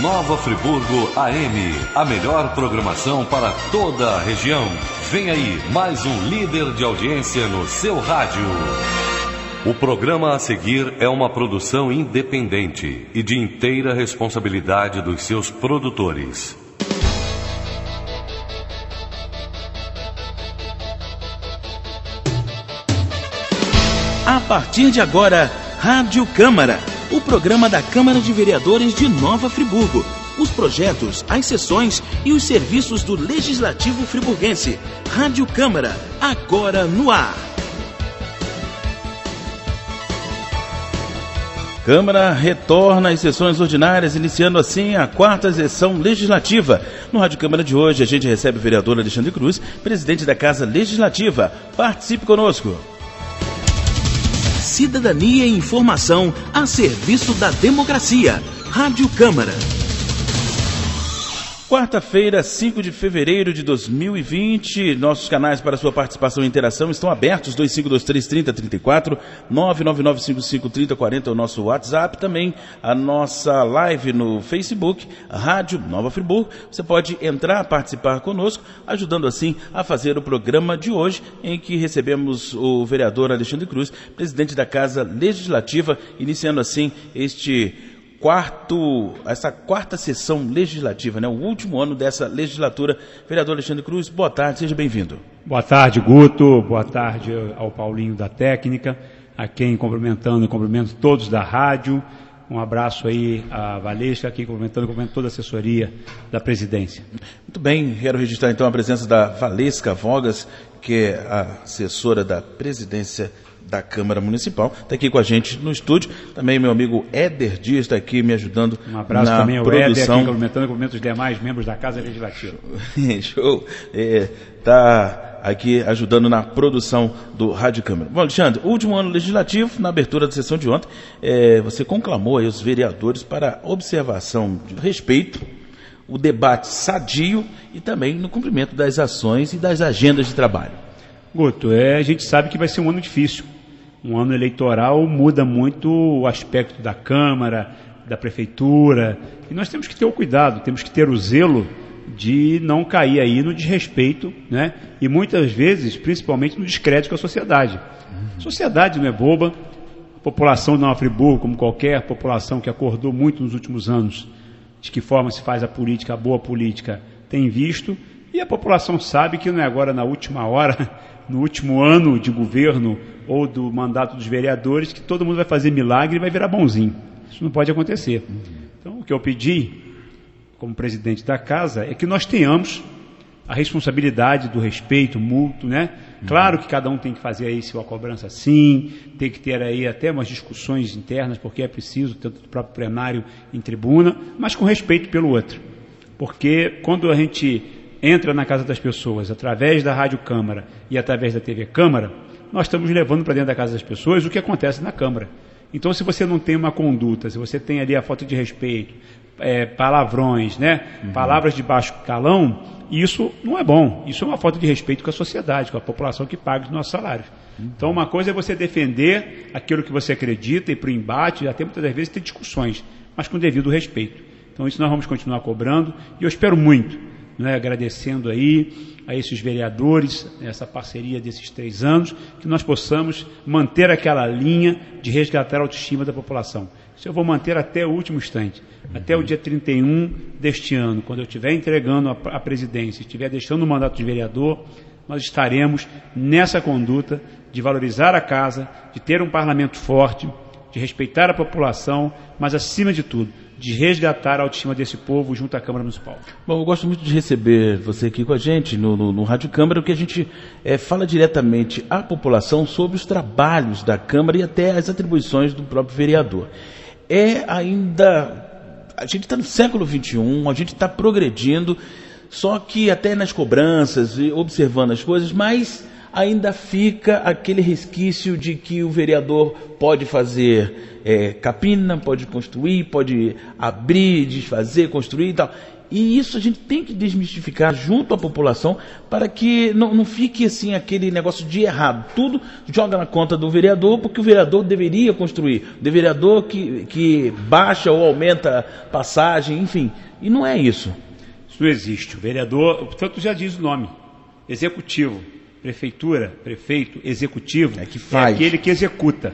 Nova Friburgo AM, a melhor programação para toda a região. Vem aí mais um líder de audiência no seu rádio. O programa a seguir é uma produção independente e de inteira responsabilidade dos seus produtores. A partir de agora, Rádio Câmara, o programa da Câmara de Vereadores de Nova Friburgo. Os projetos, as sessões e os serviços do Legislativo friburguense. Rádio Câmara, agora no ar. Câmara retorna às sessões ordinárias, iniciando assim a 4ª sessão legislativa. No Rádio Câmara de hoje, a gente recebe o vereador Alexandre Cruz, presidente da Casa Legislativa. Participe conosco. Cidadania e informação a serviço da democracia. Rádio Câmara. Quarta-feira, 5 de fevereiro de 2020, nossos canais para sua participação e interação estão abertos, 2523-3034, 999553040 é o nosso WhatsApp, também a nossa live no Facebook, Rádio Nova Friburgo. Você pode entrar, participar conosco, ajudando assim a fazer o programa de hoje, em que recebemos o vereador Alexandre Cruz, presidente da Casa Legislativa, iniciando assim essa 4ª sessão legislativa, né? O último ano dessa legislatura. Vereador Alexandre Cruz, boa tarde, seja bem-vindo. Boa tarde, Guto, boa tarde ao Paulinho da técnica, a quem cumprimento todos da rádio, um abraço aí a Valesca, aqui cumprimento toda a assessoria da presidência. Muito bem, quero registrar então a presença da Valesca Vogas, que é a assessora da presidência da Câmara Municipal, está aqui com a gente no estúdio. Também meu amigo Éder Dias está aqui me ajudando na produção. Um abraço também ao Éder, aqui cumprimentando os demais membros da Casa Legislativa. Show! Está aqui ajudando na produção do Rádio Câmara. Bom, Alexandre, último ano legislativo, na abertura da sessão de ontem, você conclamou aí os vereadores para observação de respeito, o debate sadio e também no cumprimento das ações e das agendas de trabalho. Guto, a gente sabe que vai ser um ano difícil. Um ano eleitoral muda muito o aspecto da Câmara, da Prefeitura, e nós temos que ter o cuidado, temos que ter o zelo de não cair aí no desrespeito, né? E muitas vezes, principalmente no descrédito com a sociedade. A sociedade não é boba, a população de Nova Friburgo, como qualquer população que acordou muito nos últimos anos, de que forma se faz a política, a boa política, tem visto, e a população sabe que não é agora na última hora, no último ano de governo ou do mandato dos vereadores, que todo mundo vai fazer milagre e vai virar bonzinho. Isso não pode acontecer. Então, o que eu pedi, como presidente da casa, é que nós tenhamos a responsabilidade do respeito mútuo, né? Claro que cada um tem que fazer aí sua cobrança sim, tem que ter aí até umas discussões internas, porque é preciso, tanto do próprio plenário em tribuna, mas com respeito pelo outro. Porque quando a gente entra na casa das pessoas através da Rádio Câmara e através da TV Câmara, nós estamos levando para dentro da casa das pessoas o que acontece na Câmara. Então, se você não tem uma conduta, se você tem ali a falta de respeito, palavrões, né? Palavras de baixo calão, isso não é bom. Isso é uma falta de respeito com a sociedade, com a população que paga os nossos salários. Então, uma coisa é você defender aquilo que você acredita, ir para o embate, até muitas das vezes ter discussões, mas com devido respeito. Então, isso nós vamos continuar cobrando e eu espero muito, né, agradecendo aí a esses vereadores, essa parceria desses 3 anos, que nós possamos manter aquela linha de resgatar a autoestima da população. Isso eu vou manter até o último instante, até o dia 31 deste ano, quando eu estiver entregando a presidência, estiver deixando o mandato de vereador, nós estaremos nessa conduta de valorizar a casa, de ter um parlamento forte, de respeitar a população, mas acima de tudo, de resgatar a autoestima desse povo junto à Câmara Municipal. Bom, eu gosto muito de receber você aqui com a gente no Rádio Câmara, porque a gente fala diretamente à população sobre os trabalhos da Câmara e até as atribuições do próprio vereador. A gente está no século XXI, a gente está progredindo, só que até nas cobranças, observando as coisas, mas ainda fica aquele resquício de que o vereador pode fazer capina, pode construir, pode abrir, desfazer, construir e tal. E isso a gente tem que desmistificar junto à população para que não fique assim aquele negócio de errado. Tudo joga na conta do vereador porque o vereador deveria construir. O vereador que baixa ou aumenta passagem, enfim. E não é isso. Isso não existe. O vereador, portanto, já diz o nome. Executivo. Prefeitura, prefeito, executivo. Que faz. É aquele que executa.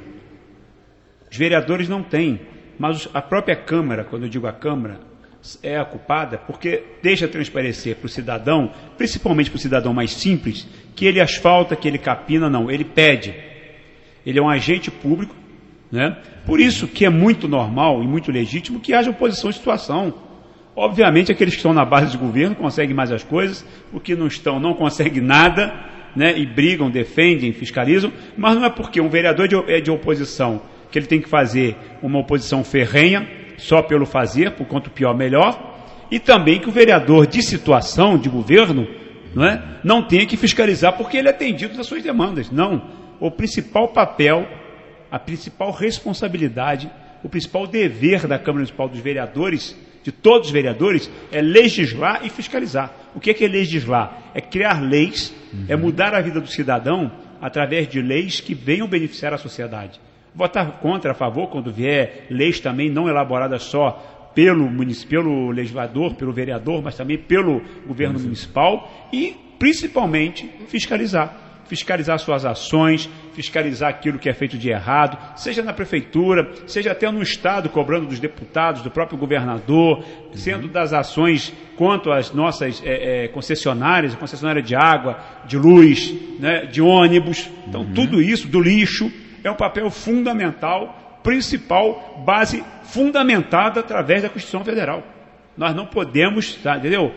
Os vereadores não têm. Mas a própria Câmara, quando eu digo a Câmara, é a culpada porque deixa transparecer para o cidadão, principalmente para o cidadão mais simples, que ele asfalta, que ele capina, não, ele pede. Ele é um agente público, né? Por isso que é muito normal e muito legítimo que haja oposição de situação. Obviamente aqueles que estão na base do governo conseguem mais as coisas, os que não estão não conseguem nada, né? E brigam, defendem, fiscalizam, mas não é porque um vereador é de oposição que ele tem que fazer uma oposição ferrenha, só pelo fazer, por quanto pior, melhor, e também que o vereador de situação, de governo, não tenha que fiscalizar porque ele é atendido das suas demandas. Não. O principal papel, a principal responsabilidade, o principal dever da Câmara Municipal dos vereadores, de todos os vereadores, é legislar e fiscalizar. O que é legislar? É criar leis, é mudar a vida do cidadão através de leis que venham beneficiar a sociedade. Votar contra, a favor, quando vier leis também não elaboradas só pelo legislador, pelo vereador, mas também pelo governo municipal e, principalmente, fiscalizar. Fiscalizar suas ações, fiscalizar aquilo que é feito de errado, seja na prefeitura, seja até no Estado, cobrando dos deputados, do próprio governador, sendo das ações quanto às nossas concessionárias, a concessionária de água, de luz, né, de ônibus, então tudo isso, do lixo, é um papel fundamental, principal, base fundamentada através da Constituição Federal. Nós não podemos, entendeu?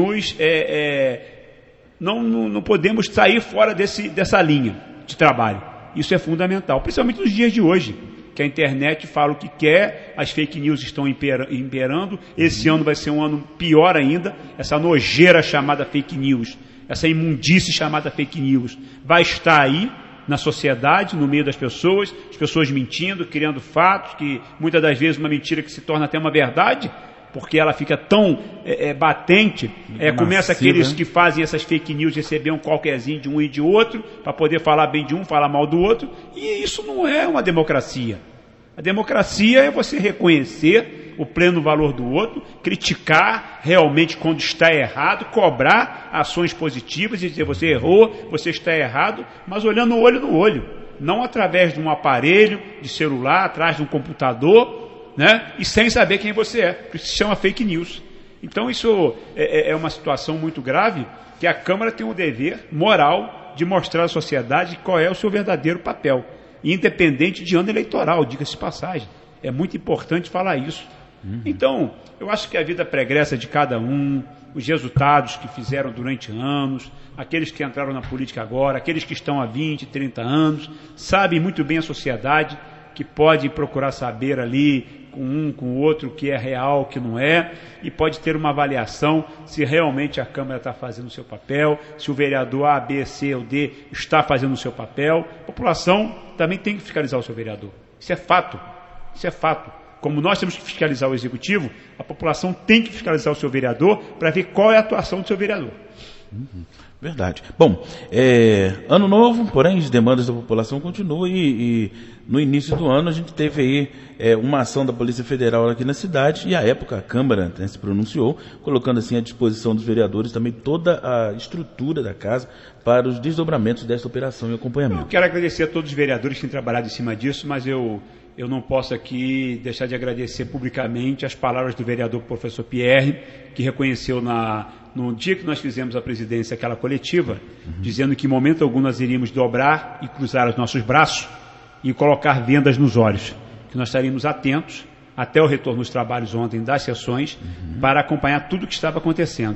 Não podemos sair fora dessa linha de trabalho. Isso é fundamental, principalmente nos dias de hoje, que a internet fala o que quer, as fake news estão imperando. Esse ano vai ser um ano pior ainda, essa nojeira chamada fake news, essa imundície chamada fake news, vai estar aí, na sociedade, no meio das pessoas, as pessoas mentindo, criando fatos, que muitas das vezes uma mentira que se torna até uma verdade, porque ela fica tão batente, começa aqueles que fazem essas fake news receber um qualquerzinho de um e de outro, para poder falar bem de um, falar mal do outro, e isso não é uma democracia. A democracia é você reconhecer o pleno valor do outro, criticar realmente quando está errado, cobrar ações positivas e dizer você errou, você está errado, mas olhando o olho no olho, não através de um aparelho de celular, atrás de um computador, né? E sem saber quem você é, porque se chama fake news. Então isso é uma situação muito grave, que a Câmara tem o dever moral de mostrar à sociedade qual é o seu verdadeiro papel, independente de ano eleitoral, diga-se de passagem. É muito importante falar isso. Então, eu acho que a vida pregressa de cada um, os resultados que fizeram durante anos, aqueles que entraram na política agora, aqueles que estão há 20, 30 anos, sabem muito bem a sociedade, que pode procurar saber ali com um, com o outro, o que é real, o que não é, e pode ter uma avaliação se realmente a Câmara está fazendo o seu papel, se o vereador A, B, C ou D está fazendo o seu papel. A população também tem que fiscalizar o seu vereador. Isso é fato. Isso é fato. Como nós temos que fiscalizar o executivo, a população tem que fiscalizar o seu vereador para ver qual é a atuação do seu vereador. Verdade. Bom, ano novo, porém as demandas da população continuam e no início do ano a gente teve aí uma ação da Polícia Federal aqui na cidade e à época a Câmara se pronunciou, colocando assim à disposição dos vereadores também toda a estrutura da casa para os desdobramentos dessa operação e acompanhamento. Eu quero agradecer a todos os vereadores que têm trabalhado em cima disso, mas eu não posso aqui deixar de agradecer publicamente as palavras do vereador professor Pierre, que reconheceu no dia que nós fizemos a presidência aquela coletiva, dizendo que em momento algum nós iríamos dobrar e cruzar os nossos braços e colocar vendas nos olhos, que nós estaríamos atentos até o retorno dos trabalhos ontem das sessões para acompanhar tudo o que estava acontecendo.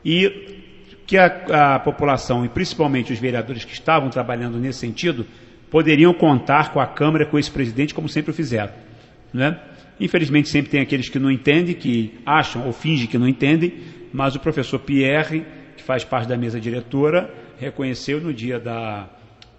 E que a população, e principalmente os vereadores que estavam trabalhando nesse sentido, poderiam contar com a Câmara, com esse presidente, como sempre o fizeram, né? Infelizmente sempre tem aqueles que não entendem, que acham ou fingem que não entendem, mas o professor Pierre, que faz parte da mesa diretora, reconheceu no dia da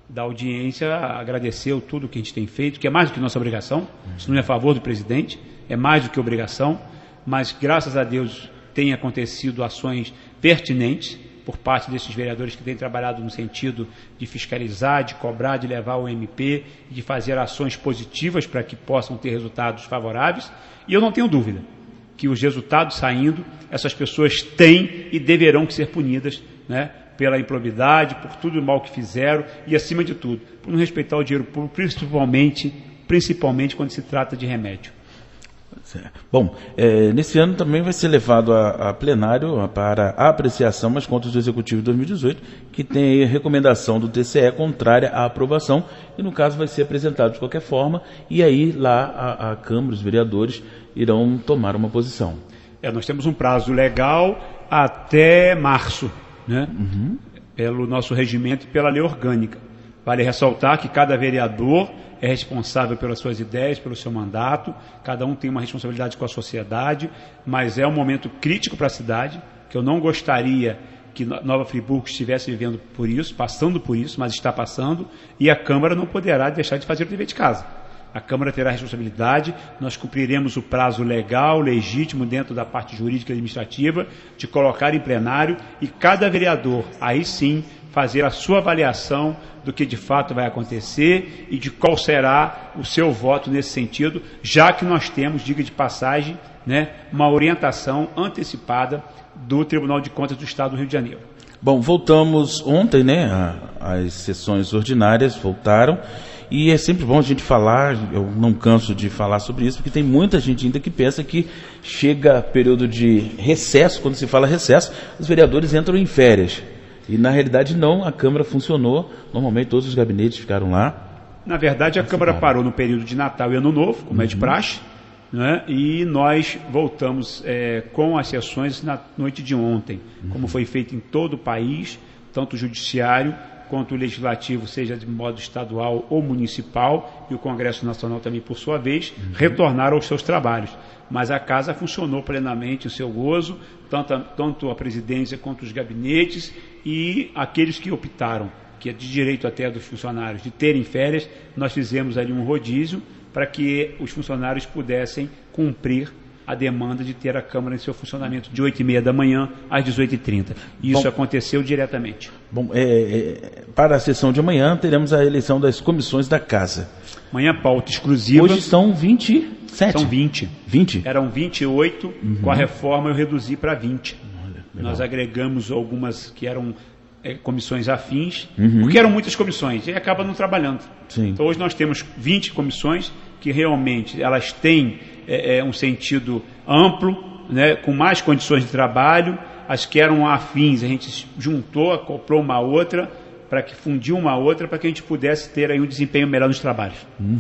da audiência agradeceu tudo que a gente tem feito, que é mais do que nossa obrigação. Isso não é a favor do presidente, é mais do que obrigação, mas graças a Deus tem acontecido ações pertinentes por parte desses vereadores que têm trabalhado no sentido de fiscalizar, de cobrar, de levar o MP, de fazer ações positivas para que possam ter resultados favoráveis. E eu não tenho dúvida que os resultados saindo, essas pessoas têm e deverão ser punidas, né, pela improbidade, por tudo o mal que fizeram e, acima de tudo, por não respeitar o dinheiro público, principalmente quando se trata de remédio. Bom, nesse ano também vai ser levado a plenário para a apreciação as contas do Executivo de 2018, que tem aí a recomendação do TCE contrária à aprovação, e no caso vai ser apresentado de qualquer forma, e aí lá a Câmara, os vereadores, irão tomar uma posição. Nós temos um prazo legal até março, né? Pelo nosso regimento e pela lei orgânica. Vale ressaltar que cada vereador é responsável pelas suas ideias, pelo seu mandato, cada um tem uma responsabilidade com a sociedade, mas é um momento crítico para a cidade, que eu não gostaria que Nova Friburgo estivesse vivendo por isso, passando por isso, mas está passando, e a Câmara não poderá deixar de fazer o dever de casa. A Câmara terá responsabilidade, nós cumpriremos o prazo legal, legítimo, dentro da parte jurídica e administrativa, de colocar em plenário, e cada vereador, aí sim, fazer a sua avaliação do que de fato vai acontecer e de qual será o seu voto nesse sentido, já que nós temos, diga de passagem, né, uma orientação antecipada do Tribunal de Contas do Estado do Rio de Janeiro. Bom, voltamos ontem, né, as sessões ordinárias voltaram, e é sempre bom a gente falar, eu não canso de falar sobre isso, porque tem muita gente ainda que pensa que chega período de recesso, quando se fala recesso, os vereadores entram em férias. E na realidade não, a Câmara funcionou, normalmente todos os gabinetes ficaram lá. Na verdade a Câmara parou no período de Natal e Ano Novo, como é de praxe, né? E nós voltamos com as sessões na noite de ontem, como foi feito em todo o país, tanto o Judiciário quanto o Legislativo, seja de modo estadual ou municipal, e o Congresso Nacional também, por sua vez, retornaram aos seus trabalhos. Mas a Casa funcionou plenamente o seu gozo, tanto a presidência quanto os gabinetes, e aqueles que optaram, que é de direito até dos funcionários, de terem férias, nós fizemos ali um rodízio para que os funcionários pudessem cumprir a demanda de ter a Câmara em seu funcionamento de 8h30 da manhã às 18h30. Isso aconteceu diretamente. Bom, para a sessão de amanhã teremos a eleição das comissões da Casa. Amanhã pauta exclusiva. Hoje são 27. São 20. 20? Eram 28, com a reforma eu reduzi para 20. Nós agregamos algumas que eram comissões afins, porque eram muitas comissões, e acaba não trabalhando. Sim. Então hoje nós temos 20 comissões que realmente elas têm um sentido amplo, né, com mais condições de trabalho. As que eram afins a gente juntou, acoplou uma outra, para que fundir uma outra, para que a gente pudesse ter aí um desempenho melhor nos trabalhos.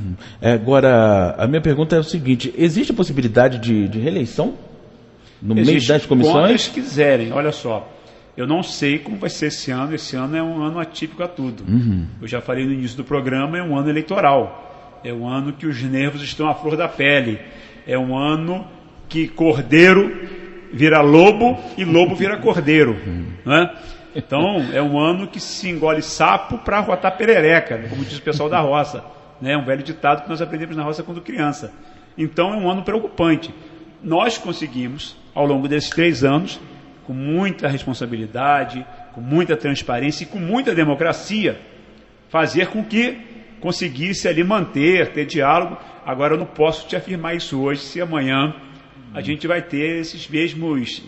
Agora, a minha pergunta é o seguinte, existe a possibilidade de reeleição no meio das comissões? Quantas quiserem, olha só. Eu não sei como vai ser esse ano é um ano atípico a tudo. Eu já falei no início do programa, é um ano eleitoral. É um ano que os nervos estão à flor da pele. É um ano que cordeiro vira lobo e lobo vira cordeiro. Né? Então, é um ano que se engole sapo para arrotar perereca, como diz o pessoal da roça. Né? Um velho ditado que nós aprendemos na roça quando criança. Então, é um ano preocupante. Nós conseguimos, ao longo desses 3 anos, com muita responsabilidade, com muita transparência e com muita democracia, fazer com que conseguisse ali manter, ter diálogo. Agora eu não posso te afirmar isso hoje, se amanhã a gente vai ter esses mesmos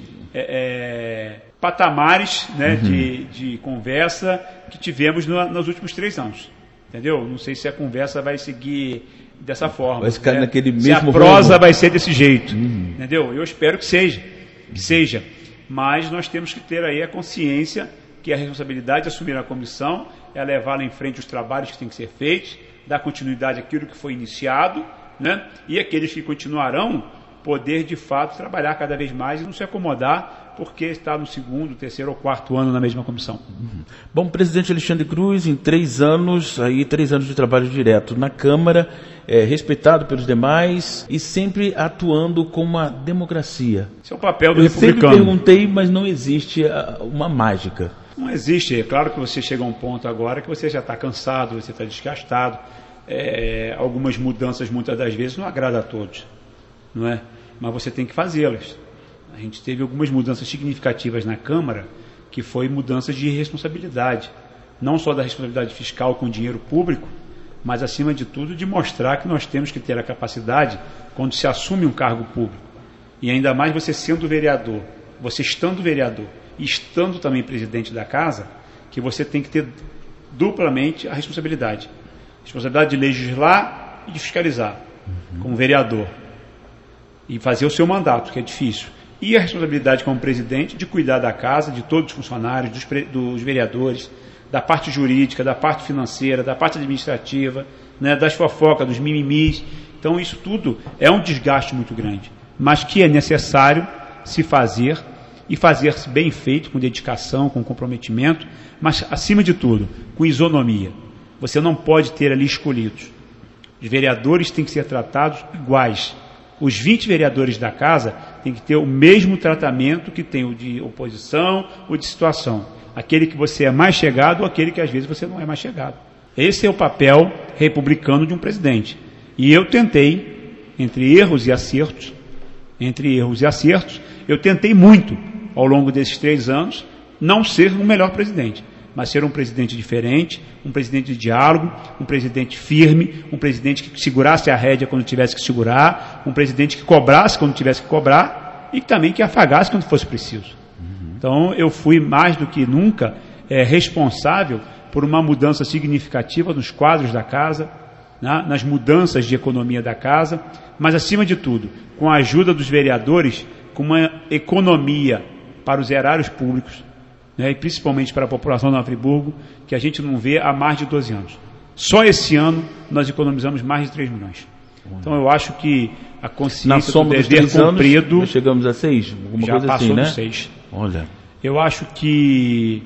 patamares, né, de conversa que tivemos nos últimos 3 anos. Entendeu? Não sei se a conversa vai seguir dessa forma. Vai ficar naquele mesmo se a prosa vai ser desse jeito. Entendeu? Eu espero que seja. Mas nós temos que ter aí a consciência que a responsabilidade de assumir a comissão é levá-la em frente os trabalhos que têm que ser feitos, dar continuidade àquilo que foi iniciado, né? E aqueles que continuarão poder de fato trabalhar cada vez mais e não se acomodar porque está no 2º, 3º ou 4º ano na mesma comissão. Bom, presidente Alexandre Cruz, em 3 anos, 3 anos de trabalho direto na Câmara, respeitado pelos demais e sempre atuando com uma democracia. Esse é o papel do republicano. Eu sempre perguntei, mas não existe uma mágica. Não existe. É claro que você chega a um ponto agora que você já está cansado, você está desgastado. Algumas mudanças, muitas das vezes, não agradam a todos, não é? Mas você tem que fazê-las. A gente teve algumas mudanças significativas na Câmara, que foi mudanças de responsabilidade. Não só da responsabilidade fiscal com o dinheiro público, mas, acima de tudo, de mostrar que nós temos que ter a capacidade, quando se assume um cargo público, e ainda mais você sendo vereador, você estando vereador e estando também presidente da casa, que você tem que ter duplamente a responsabilidade. Responsabilidade de legislar e de fiscalizar, como vereador. E fazer o seu mandato, que é difícil. E a responsabilidade como presidente de cuidar da casa, de todos os funcionários, dos vereadores, da parte jurídica, da parte financeira, da parte administrativa, né, das fofocas, dos mimimis. Então isso tudo é um desgaste muito grande, mas que é necessário se fazer e fazer-se bem feito, com dedicação, com comprometimento, mas acima de tudo, com isonomia. Você não pode ter ali escolhidos. Os vereadores têm que ser tratados iguais. Os 20 vereadores da casa têm que ter o mesmo tratamento que tem o de oposição ou de situação. Aquele que você é mais chegado ou aquele que às vezes você não é mais chegado. Esse é o papel republicano de um presidente. E eu tentei, entre erros e acertos, eu tentei muito, ao longo desses 3 anos, não ser o melhor presidente, mas ser um presidente diferente, um presidente de diálogo, um presidente firme, um presidente que segurasse a rédea quando tivesse que segurar, um presidente que cobrasse quando tivesse que cobrar e também que afagasse quando fosse preciso. Então, eu fui mais do que nunca responsável por uma mudança significativa nos quadros da casa, né, nas mudanças de economia da casa, mas, acima de tudo, com a ajuda dos vereadores, com uma economia para os erários públicos, né, e principalmente para a população de Nova Friburgo, que a gente não vê há mais de 12 anos. Só esse ano nós economizamos mais de 3 milhões. Então eu acho que a consciência do dever cumprido... Nós chegamos a 6? Alguma já coisa passou assim, né? dos 6. Olha. Eu acho que...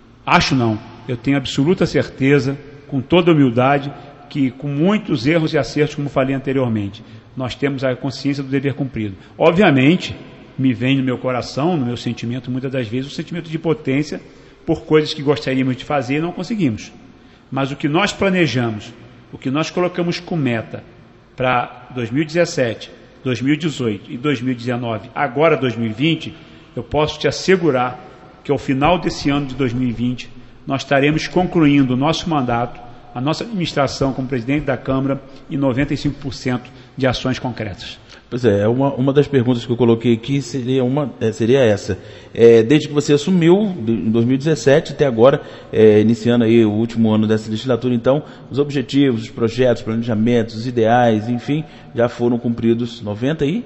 Eu tenho absoluta certeza, com toda humildade, que com muitos erros e acertos, como falei anteriormente, nós temos a consciência do dever cumprido. Obviamente, me vem no meu coração, no meu sentimento, muitas das vezes, o sentimento de impotência por coisas que gostaríamos de fazer e não conseguimos. Mas o que nós planejamos, o que nós colocamos como meta para 2017, 2018 e 2019, agora 2020, eu posso te assegurar que ao final desse ano de 2020, nós estaremos concluindo o nosso mandato, a nossa administração como presidente da Câmara em 95% de ações concretas. Pois é, uma das perguntas que eu coloquei aqui seria essa. Desde que você assumiu, em 2017 até agora, iniciando aí o último ano dessa legislatura, então, os objetivos, os projetos, planejamentos, os ideais, enfim, já foram cumpridos 95%?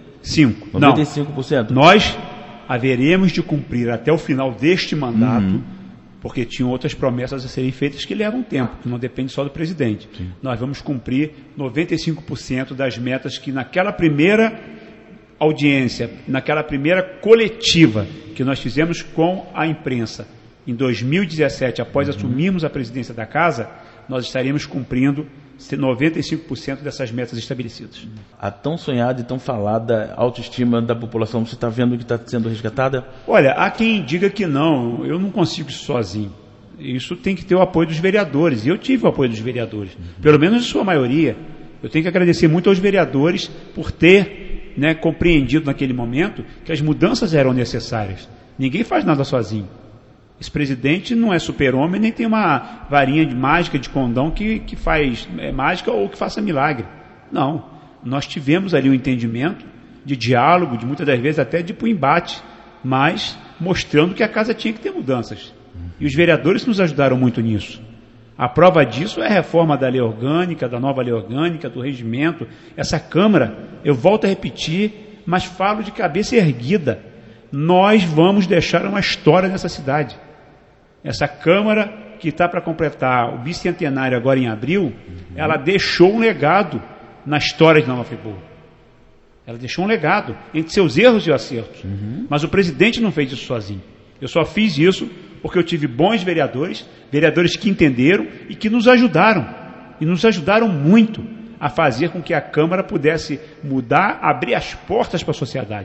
95%? Nós haveremos de cumprir até o final deste mandato, porque tinham outras promessas a serem feitas que levam tempo, que não depende só do presidente. Sim. Nós vamos cumprir 95% das metas que naquela primeira audiência, naquela primeira coletiva que nós fizemos com a imprensa, em 2017, após assumirmos a presidência da casa, nós estaremos cumprindo 95% dessas metas estabelecidas. A tão sonhada e tão falada autoestima da população, você está vendo que está sendo resgatada? Olha, há quem diga que não, eu não consigo isso sozinho. Isso tem que ter o apoio dos vereadores, e eu tive o apoio dos vereadores, pelo menos em sua maioria. Eu tenho que agradecer muito aos vereadores por ter compreendido naquele momento que as mudanças eram necessárias. Ninguém faz nada sozinho. Esse presidente não é super-homem, nem tem uma varinha de mágica, de condão que faz mágica ou que faça milagre. Não. Nós tivemos ali um entendimento de diálogo, de muitas das vezes até de embate, mas mostrando que a casa tinha que ter mudanças. E os vereadores nos ajudaram muito nisso. A prova disso é a reforma da lei orgânica, da nova lei orgânica, do regimento. Essa Câmara, eu volto a repetir, mas falo de cabeça erguida. Nós vamos deixar uma história nessa cidade. Essa Câmara, que está para completar o bicentenário agora em abril, ela deixou um legado na história de Nova Friburgo. Ela deixou um legado, entre seus erros e acertos. Mas o presidente não fez isso sozinho. Eu só fiz isso porque eu tive bons vereadores, vereadores que entenderam e que nos ajudaram. E nos ajudaram muito a fazer com que a Câmara pudesse mudar, abrir as portas para a sociedade.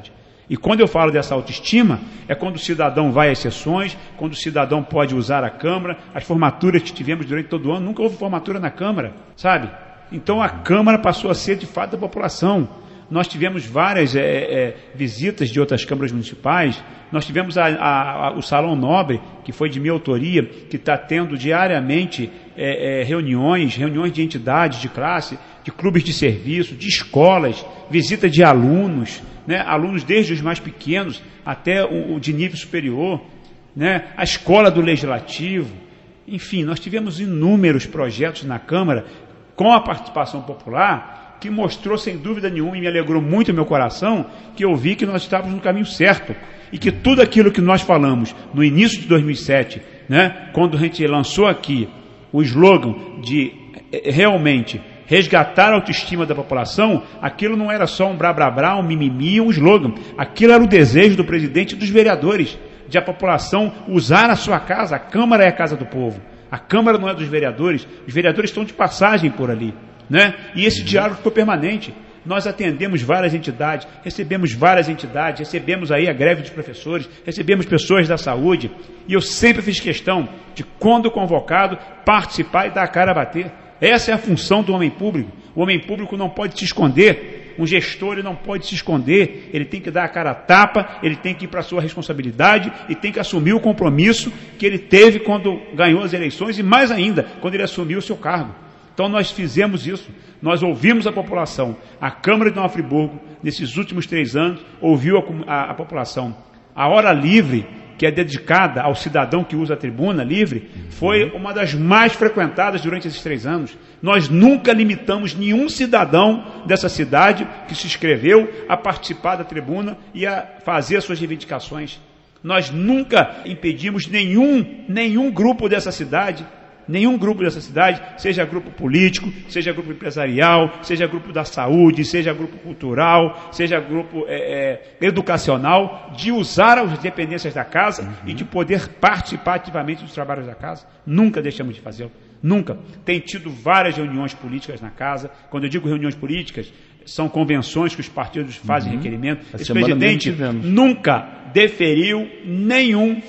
E quando eu falo dessa autoestima, é quando o cidadão vai às sessões, quando o cidadão pode usar a Câmara. As formaturas que tivemos durante todo o ano, nunca houve formatura na Câmara, sabe? Então a Câmara passou a ser de fato da população. Nós tivemos várias visitas de outras câmaras municipais. Nós tivemos o Salão Nobre, que foi de minha autoria, que está tendo diariamente reuniões de entidades de classe, de clubes de serviço, de escolas, visita de alunos, né? Alunos desde os mais pequenos até o de nível superior, né? A escola do Legislativo. Enfim, nós tivemos inúmeros projetos na Câmara com a participação popular, que mostrou sem dúvida nenhuma, e me alegrou muito o meu coração, que eu vi que nós estávamos no caminho certo, e que tudo aquilo que nós falamos no início de 2007, né, quando a gente lançou aqui o slogan de realmente resgatar a autoestima da população, aquilo não era só um brá, um mimimi, um slogan, aquilo era o desejo do presidente e dos vereadores, de a população usar a sua casa. A Câmara é a casa do povo, a Câmara não é dos vereadores, os vereadores estão de passagem por ali, né? E esse diálogo ficou permanente. Nós atendemos várias entidades, recebemos aí a greve dos professores, recebemos pessoas da saúde, e eu sempre fiz questão de, quando convocado, participar e dar a cara a bater. Essa é a função do homem público. O homem público não pode se esconder, um gestor ele não pode se esconder, ele tem que dar a cara a tapa, ele tem que ir para a sua responsabilidade e tem que assumir o compromisso que ele teve quando ganhou as eleições e mais ainda, quando ele assumiu o seu cargo. Então nós fizemos isso, nós ouvimos a população. A Câmara de Nova Friburgo, nesses últimos 3 anos, ouviu a população. A hora livre, que é dedicada ao cidadão que usa a tribuna livre, foi uma das mais frequentadas durante esses 3 anos. Nós nunca limitamos nenhum cidadão dessa cidade que se inscreveu a participar da tribuna e a fazer as suas reivindicações. Nós nunca impedimos nenhum grupo dessa cidade, seja grupo político, seja grupo empresarial, seja grupo da saúde, seja grupo cultural, seja grupo educacional, de usar as dependências da casa e de poder participar ativamente dos trabalhos da casa. Nunca deixamos de fazê-lo. Nunca. Tem tido várias reuniões políticas na casa. Quando eu digo reuniões políticas, são convenções que os partidos fazem requerimento. Esse presidente nunca indeferiu nenhum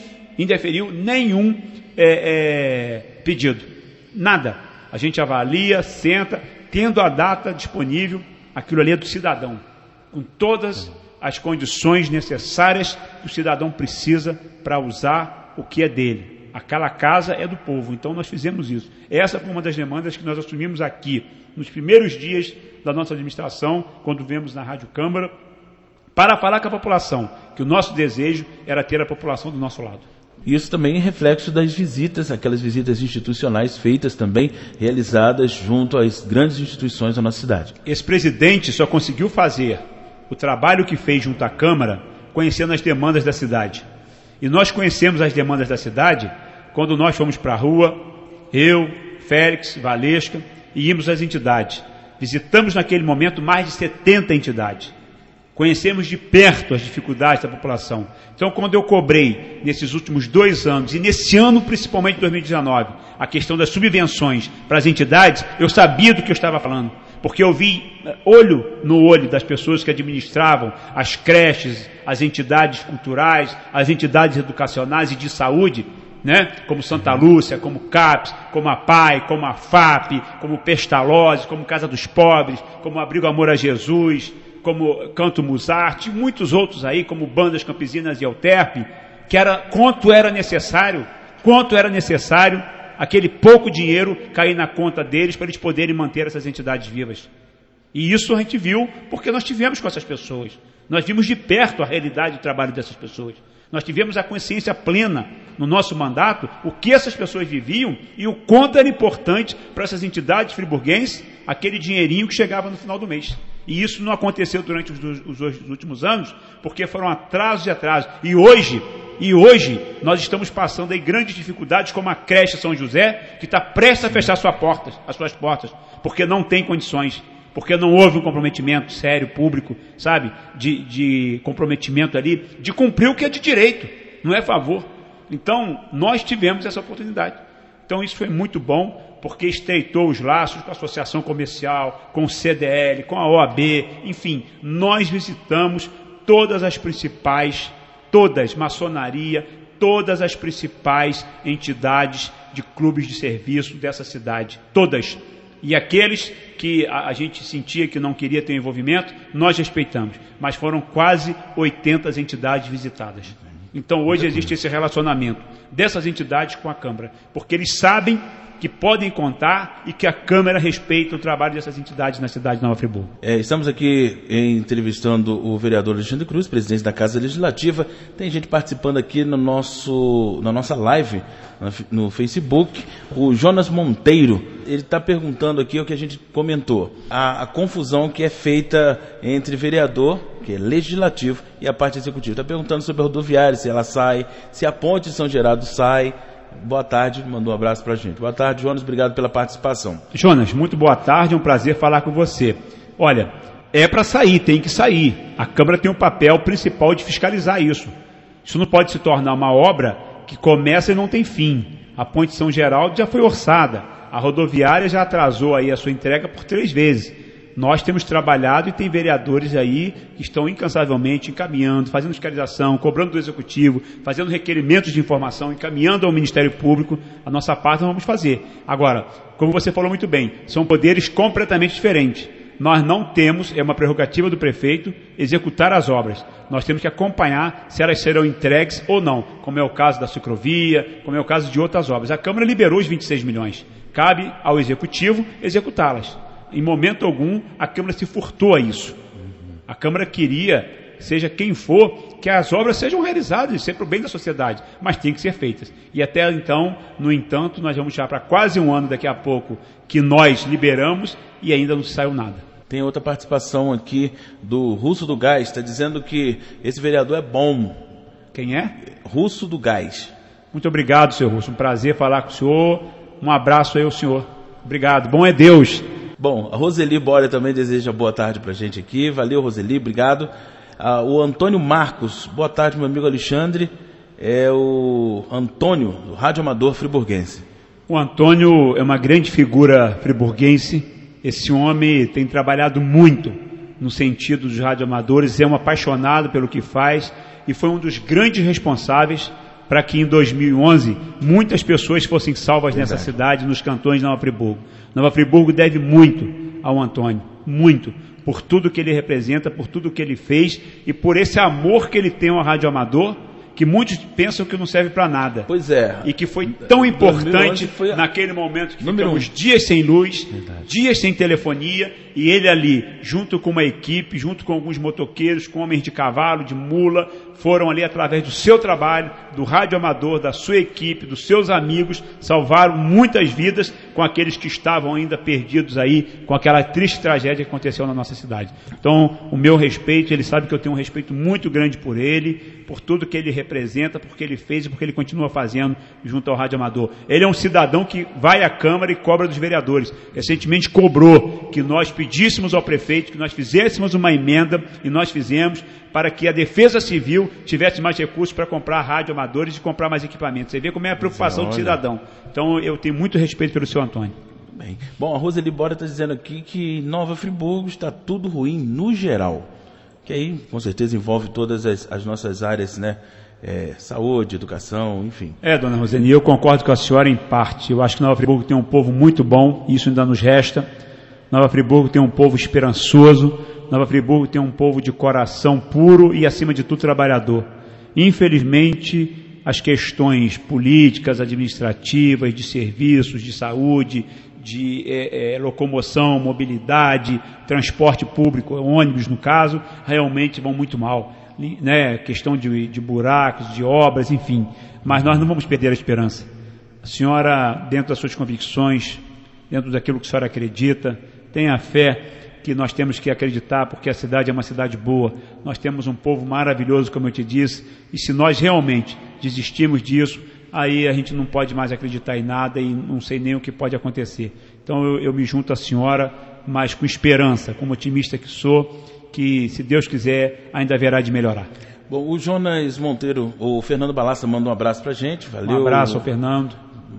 pedido. Nada. A gente avalia, senta, tendo a data disponível, aquilo ali é do cidadão, com todas as condições necessárias que o cidadão precisa para usar o que é dele. Aquela casa é do povo, então nós fizemos isso. Essa foi uma das demandas que nós assumimos aqui, nos primeiros dias da nossa administração, quando viemos na Rádio Câmara, para falar com a população, que o nosso desejo era ter a população do nosso lado. Isso também é reflexo das visitas, aquelas visitas institucionais feitas também, realizadas junto às grandes instituições da nossa cidade. Esse presidente só conseguiu fazer o trabalho que fez junto à Câmara, conhecendo as demandas da cidade. E nós conhecemos as demandas da cidade quando nós fomos para a rua, eu, Félix, Valesca, e íamos às entidades. Visitamos naquele momento mais de 70 entidades. Conhecemos de perto as dificuldades da população. Então, quando eu cobrei, nesses últimos 2 anos, e nesse ano, principalmente 2019, a questão das subvenções para as entidades, eu sabia do que eu estava falando. Porque eu vi olho no olho das pessoas que administravam as creches, as entidades culturais, as entidades educacionais e de saúde, né? Como Santa Lúcia, como CAPES, como a PAI, como a FAP, como Pestalozzi, como Casa dos Pobres, como Abrigo Amor a Jesus, como Canto Musarte, e muitos outros aí, como Bandas Campesinas e Euterpe, que era quanto era necessário aquele pouco dinheiro cair na conta deles para eles poderem manter essas entidades vivas. E isso a gente viu porque nós tivemos com essas pessoas. Nós vimos de perto a realidade do trabalho dessas pessoas. Nós tivemos a consciência plena no nosso mandato o que essas pessoas viviam e o quanto era importante para essas entidades friburguenses aquele dinheirinho que chegava no final do mês. E isso não aconteceu durante os últimos anos porque foram atrasos e atrasos. E hoje nós estamos passando aí grandes dificuldades, como a creche São José, que está prestes a fechar as suas portas, porque não tem condições, porque não houve um comprometimento sério, público, sabe, de comprometimento ali, de cumprir o que é de direito, não é favor. Então, nós tivemos essa oportunidade. Então, isso foi muito bom, porque estreitou os laços com a Associação Comercial, com o CDL, com a OAB, enfim, nós visitamos todas as principais, todas, maçonaria, todas as principais entidades de clubes de serviço dessa cidade, todas. E aqueles que a gente sentia que não queria ter envolvimento, nós respeitamos. Mas foram quase 80 entidades visitadas. Então hoje existe esse relacionamento dessas entidades com a Câmara, porque eles sabem que podem contar e que a Câmara respeita o trabalho dessas entidades na cidade de Nova Friburgo. Estamos aqui entrevistando o vereador Alexandre Cruz, presidente da Casa Legislativa. Tem gente participando aqui na nossa live no Facebook. O Jonas Monteiro, ele está perguntando aqui o que a gente comentou. A confusão que é feita entre vereador, que é legislativo, e a parte executiva. Está perguntando sobre a rodoviária, se ela sai, se a ponte de São Gerardo sai. Boa tarde, mandou um abraço pra gente. Boa tarde, Jonas, obrigado pela participação. Jonas, muito boa tarde, é um prazer falar com você. Olha, é para sair, tem que sair. A Câmara tem um papel principal de fiscalizar isso. Isso não pode se tornar uma obra que começa e não tem fim. A ponte São Geraldo já foi orçada, a rodoviária já atrasou aí a sua entrega por 3 vezes. Nós temos trabalhado e tem vereadores aí que estão incansavelmente encaminhando, fazendo fiscalização, cobrando do Executivo, fazendo requerimentos de informação, encaminhando ao Ministério Público. A nossa parte nós vamos fazer. Agora, como você falou muito bem, são poderes completamente diferentes. Nós não temos, é uma prerrogativa do prefeito, executar as obras. Nós temos que acompanhar se elas serão entregues ou não, como é o caso da ciclovia, como é o caso de outras obras. A Câmara liberou os 26 milhões. Cabe ao Executivo executá-las. Em momento algum, a Câmara se furtou a isso. A Câmara queria, seja quem for, que as obras sejam realizadas, isso é para o bem da sociedade, mas tem que ser feitas. E até então, no entanto, nós vamos já para quase um ano daqui a pouco que nós liberamos e ainda não saiu nada. Tem outra participação aqui do Russo do Gás, está dizendo que esse vereador é bom. Quem é? Russo do Gás. Muito obrigado, senhor Russo, um prazer falar com o senhor, um abraço aí ao senhor. Obrigado, bom é Deus. Bom, a Roseli Boria também deseja boa tarde pra gente aqui. Valeu, Roseli, obrigado. O Antônio Marcos, boa tarde, meu amigo Alexandre. É o Antônio, do Rádio Amador Friburguense. O Antônio é uma grande figura friburguense. Esse homem tem trabalhado muito no sentido dos radioamadores, é um apaixonado pelo que faz e foi um dos grandes responsáveis para que em 2011 muitas pessoas fossem salvas nessa cidade, nos cantões de Nova Friburgo. Nova Friburgo deve muito ao Antônio, muito, por tudo que ele representa, por tudo que ele fez e por esse amor que ele tem ao radioamador, que muitos pensam que não serve para nada. Pois é. E que foi tão importante naquele momento que ficamos dias sem luz, dias sem telefonia, e ele ali, junto com uma equipe, junto com alguns motoqueiros, com homens de cavalo, de mula, foram ali através do seu trabalho, do rádio amador, da sua equipe, dos seus amigos, salvaram muitas vidas com aqueles que estavam ainda perdidos aí, com aquela triste tragédia que aconteceu na nossa cidade. Então, o meu respeito, ele sabe que eu tenho um respeito muito grande por ele, por tudo que ele representa, porque ele fez e porque ele continua fazendo junto ao rádio amador. Ele é um cidadão que vai à Câmara e cobra dos vereadores. Recentemente cobrou que nós pedíssemos ao prefeito, que nós fizéssemos uma emenda, e nós fizemos, para que a Defesa Civil tivesse mais recursos para comprar radioamadores e comprar mais equipamentos. Você vê como é a preocupação do cidadão. Então eu tenho muito respeito pelo seu Antônio. Bem. Bom, a Roseli Bora está dizendo aqui que Nova Friburgo está tudo ruim no geral. Que aí, com certeza, envolve todas as nossas áreas, né? Saúde, educação, enfim. Dona Roseni, eu concordo com a senhora em parte. Eu acho que Nova Friburgo tem um povo muito bom, e isso ainda nos resta. Nova Friburgo tem um povo esperançoso. Nova Friburgo tem um povo de coração puro e, acima de tudo, trabalhador. Infelizmente, as questões políticas, administrativas, de serviços, de saúde, de locomoção, mobilidade, transporte público, ônibus no caso, realmente vão muito mal. Né? Questão de buracos, de obras, enfim. Mas nós não vamos perder a esperança. A senhora, dentro das suas convicções, dentro daquilo que a senhora acredita, tenha fé que nós temos que acreditar, porque a cidade é uma cidade boa. Nós temos um povo maravilhoso, como eu te disse, e se nós realmente desistirmos disso, aí a gente não pode mais acreditar em nada e não sei nem o que pode acontecer. Então eu me junto à senhora, mas com esperança, como otimista que sou, que se Deus quiser, ainda haverá de melhorar. Bom, o Jonas Monteiro, o Fernando Balassa mandou um abraço pra gente, valeu. Um abraço ao Fernando.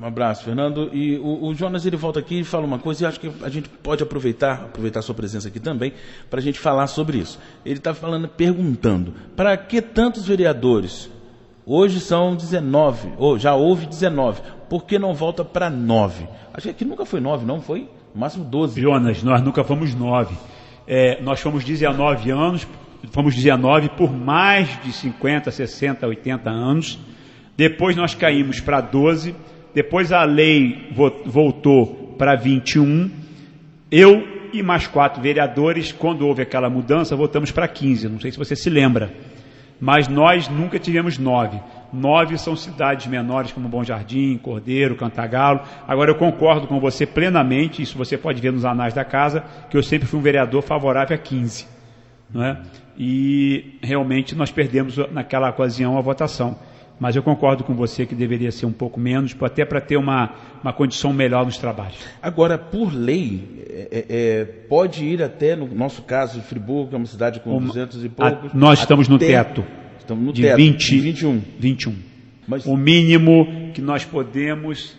Um abraço, Fernando. E o Jonas, ele volta aqui e fala uma coisa, e acho que a gente pode aproveitar a sua presença aqui também, para a gente falar sobre isso. Ele está perguntando, para que tantos vereadores? Hoje são 19, ou já houve 19, por que não volta para 9? Acho que nunca foi 9, não foi? No máximo 12. Jonas, nós nunca fomos 9. Nós fomos 19 anos, fomos 19 por mais de 50, 60, 80 anos. Depois nós caímos para 12, depois a lei voltou para 21. Eu e mais 4 vereadores, quando houve aquela mudança, voltamos para 15. Não sei se você se lembra. Mas nós nunca tivemos 9. 9 são cidades menores como Bom Jardim, Cordeiro, Cantagalo. Agora eu concordo com você plenamente, isso você pode ver nos anais da casa, que eu sempre fui um vereador favorável a 15. Não é? E realmente nós perdemos naquela ocasião a votação. Mas eu concordo com você que deveria ser um pouco menos, até para ter uma condição melhor nos trabalhos. Agora, por lei, pode ir até, no nosso caso, de Friburgo, que é uma cidade com 200 e poucos... Nós estamos no teto. Estamos no de teto, 21. Mas... O mínimo que nós podemos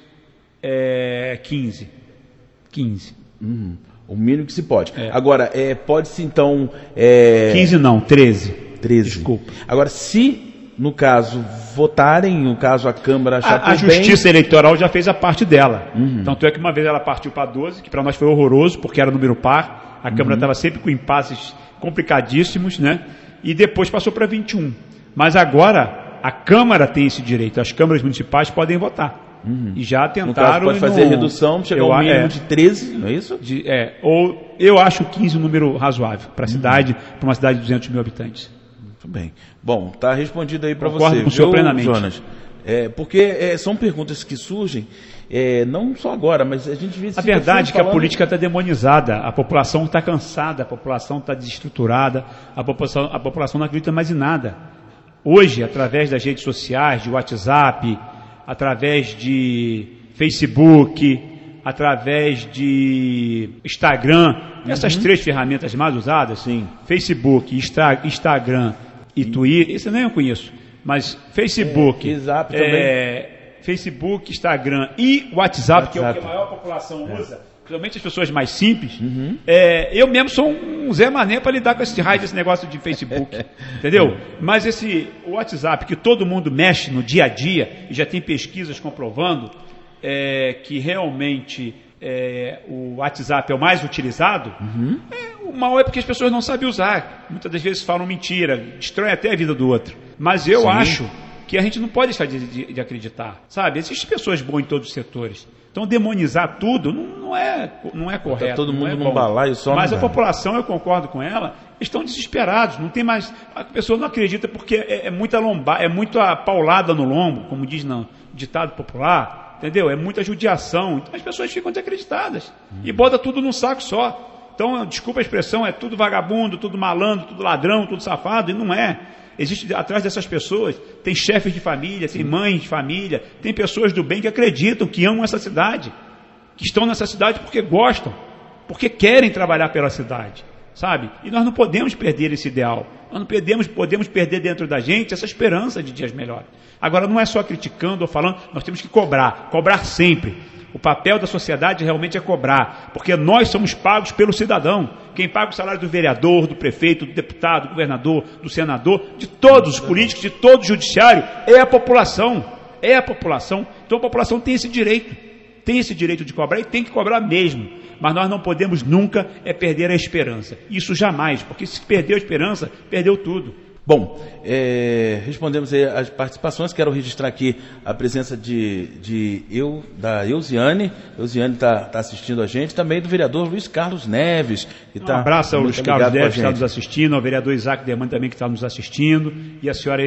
é 15. 15. O mínimo que se pode. Agora, pode-se então... 15 não, 13. 13. Desculpa. Agora, se... No caso, votarem, no caso a Câmara achar a Justiça Eleitoral já fez a parte dela. Tanto é que uma vez ela partiu para 12, que para nós foi horroroso, porque era número par. A Câmara estava sempre com impasses complicadíssimos, né? E depois passou para 21. Mas agora a Câmara tem esse direito. As câmaras municipais podem votar. E já tentaram... No caso, pode fazer redução, chegar ao mínimo de 13, não é isso? Ou eu acho 15 um número razoável para a cidade, para uma cidade de 200 mil habitantes. Muito bem. Bom, está respondido aí para você. Concordo com o senhor plenamente. Jonas? Porque são perguntas que surgem, não só agora, mas a gente vê... A verdade é que a política está demonizada, a população está cansada, a população está desestruturada, a população não acredita mais em nada. Hoje, através das redes sociais, de WhatsApp, através de Facebook, através de Instagram, essas 3 ferramentas mais usadas, sim. Facebook, Instagram e Twitter, esse nem eu conheço, mas Facebook, WhatsApp também. Facebook, Instagram e WhatsApp, que é o que a maior população usa, principalmente as pessoas mais simples. Eu mesmo sou um Zé Mané para lidar com esse raio desse negócio de Facebook, entendeu? Mas o WhatsApp, que todo mundo mexe no dia a dia, e já tem pesquisas comprovando que realmente o WhatsApp é o mais utilizado, o mal é porque as pessoas não sabem usar. Muitas das vezes falam mentira, destrói até a vida do outro. Mas eu acho que a gente não pode deixar de acreditar, sabe? Existem pessoas boas em todos os setores. Então demonizar tudo não é correto. Tá todo mundo num balaio só. Mas a população, eu concordo com ela, estão desesperados. Não tem mais. A pessoa não acredita porque é muita paulada no lombo, como diz no ditado popular. Entendeu? É muita judiação. Então as pessoas ficam desacreditadas. E bota tudo num saco só. Então, desculpa a expressão, é tudo vagabundo, tudo malandro, tudo ladrão, tudo safado. E não é. Existe atrás dessas pessoas, tem chefes de família, tem mães de família, tem pessoas do bem que acreditam, que amam essa cidade. Que estão nessa cidade porque gostam. Porque querem trabalhar pela cidade. Sabe? E nós não podemos perder esse ideal. Nós não podemos perder dentro da gente essa esperança de dias melhores. Agora, não é só criticando ou falando, nós temos que cobrar sempre. O papel da sociedade realmente é cobrar, porque nós somos pagos pelo cidadão. Quem paga o salário do vereador, do prefeito, do deputado, do governador, do senador, de todos os políticos, de todo o judiciário, é a população. É a população. Então a população tem esse direito de cobrar e tem que cobrar mesmo. Mas nós não podemos nunca perder a esperança. Isso jamais, porque se perdeu a esperança, perdeu tudo. Bom, respondemos aí as participações. Quero registrar aqui a presença da Eusiane. Eusiane está assistindo a gente. Também do vereador Luiz Carlos Neves. Um abraço ao Luiz Carlos Neves que está nos assistindo, ao vereador Isaac Dermani também que está nos assistindo, e a senhora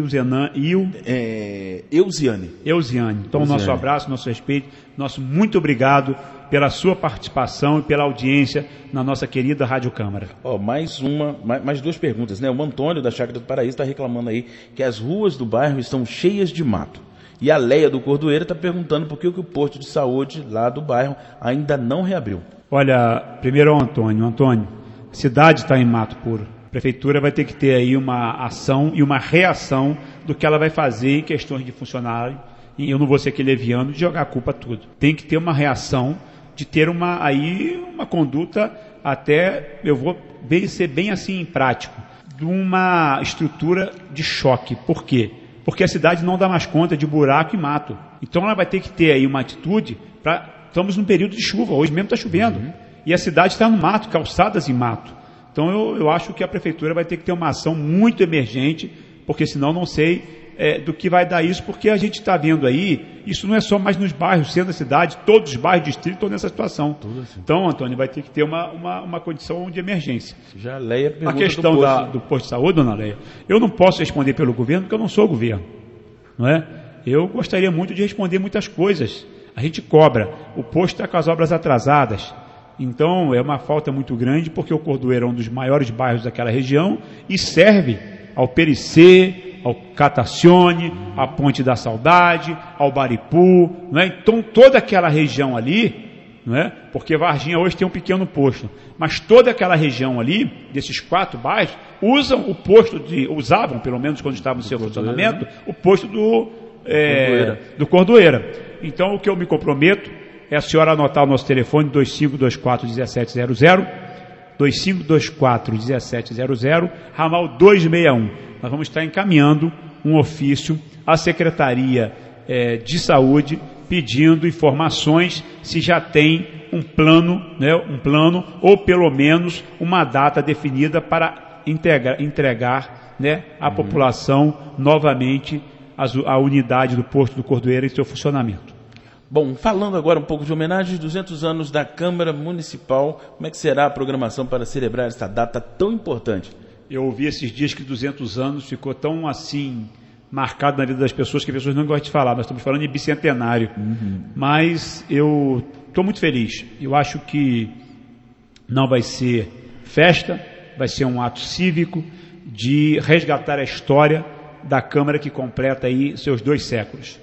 Eusiane. Então, nosso abraço, nosso respeito, nosso muito obrigado pela sua participação e pela audiência na nossa querida Rádio Câmara. Mais 2 perguntas, né? O Antônio da Chácara do Paraíso está reclamando aí que as ruas do bairro estão cheias de mato. E a Leia do Cordoeiro está perguntando por que o posto de saúde lá do bairro ainda não reabriu. Olha, primeiro ao Antônio. Antônio, a cidade está em mato puro. A prefeitura vai ter que ter aí uma ação e uma reação do que ela vai fazer em questões de funcionário, e eu não vou ser aquele leviano de jogar a culpa tudo. Tem que ter uma reação, de ter uma conduta até, eu vou ser bem assim prático, de uma estrutura de choque. Por quê? Porque a cidade não dá mais conta de buraco e mato. Então ela vai ter que ter aí uma atitude estamos num período de chuva, hoje mesmo está chovendo, e a cidade está no mato, calçadas em mato. Então eu acho que a prefeitura vai ter que ter uma ação muito emergente, porque senão não sei do que vai dar isso, porque a gente está vendo aí, isso não é só mais nos bairros, centro da cidade, todos os bairros do distrito estão nessa situação. Assim. Então, Antônio, vai ter que ter uma condição de emergência. Já a Leia pergunta a questão do posto de saúde, dona Leia, eu não posso responder pelo governo, porque eu não sou o governo. Não é? Eu gostaria muito de responder muitas coisas. A gente cobra, o posto está com as obras atrasadas. Então, é uma falta muito grande, porque o Cordoeiro é um dos maiores bairros daquela região e serve ao Pericê, ao Catacione, à Ponte da Saudade, ao Baripu, não é? Então toda aquela região ali, não é? Porque Varginha hoje tem um pequeno posto, mas toda aquela região ali, desses 4 bairros, usavam, pelo menos quando estavam no seu funcionamento, o posto do Cordoeira. Então o que eu me comprometo é a senhora anotar o nosso telefone 2524-1700, 2524-1700, ramal 261. Nós vamos estar encaminhando um ofício à Secretaria de Saúde, pedindo informações se já tem um plano, né, ou pelo menos uma data definida para entregar, né, à população novamente a unidade do Posto do Cordoeiro em seu funcionamento. Bom, falando agora um pouco de homenagem aos 200 anos da Câmara Municipal, como é que será a programação para celebrar esta data tão importante? Eu ouvi esses dias que 200 anos ficou tão assim marcado na vida das pessoas que as pessoas não gostam de falar. Nós estamos falando de bicentenário. Mas eu estou muito feliz. Eu acho que não vai ser festa, vai ser um ato cívico de resgatar a história da Câmara que completa aí seus 2 séculos.